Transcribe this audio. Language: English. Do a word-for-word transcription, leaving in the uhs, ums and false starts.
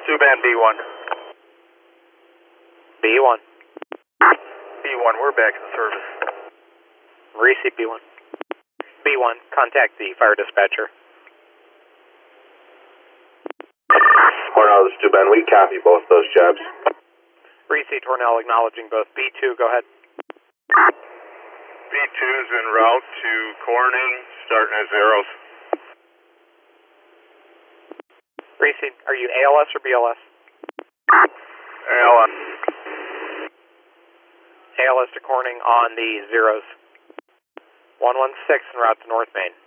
Stu Band B one. B one. B one, we're back in service. Receive B one. B one, contact the fire dispatcher. Tornado, this is Stu Band. We copy both those jobs. Receive Tornell acknowledging both. B two, go ahead. B two's en route to Corning, starting at zeros. Receive, are you A L S or B L S? A L S. A L S to Corning on the zeros. one one six en route to North Main.